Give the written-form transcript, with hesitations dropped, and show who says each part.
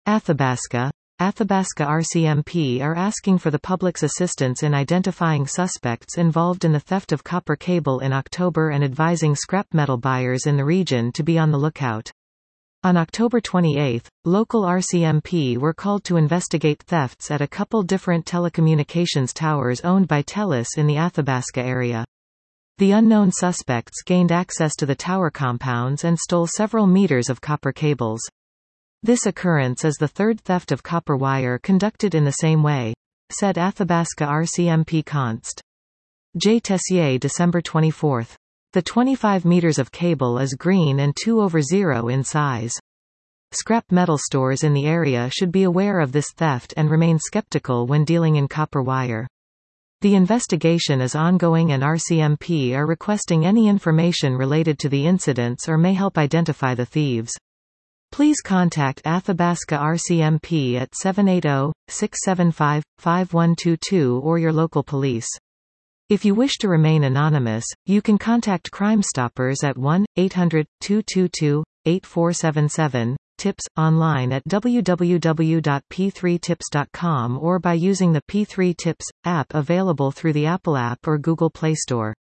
Speaker 1: Athabasca RCMP are asking for the public's assistance in identifying suspects involved in the theft of copper cable in October and advising scrap metal buyers in the region to be on the lookout. On October 28, local RCMP were called to investigate thefts at a couple different telecommunications towers owned by TELUS in the Athabasca area. The unknown suspects gained access to the tower compounds and stole several meters of copper cables. This occurrence is the third theft of copper wire conducted in the same way, said Athabasca RCMP Const. J. Tessier December 24. The 25 meters of cable is green and 2/0 in size. Scrap metal stores in the area should be aware of this theft and remain skeptical when dealing in copper wire. The investigation is ongoing and RCMP are requesting any information related to the incidents or may help identify the thieves. Please contact Athabasca RCMP at 780-675-5122 or your local police. If you wish to remain anonymous, you can contact Crime Stoppers at 1-800-222-8477, tips, online at www.p3tips.com or by using the P3 Tips app available through the Apple App or Google Play Store.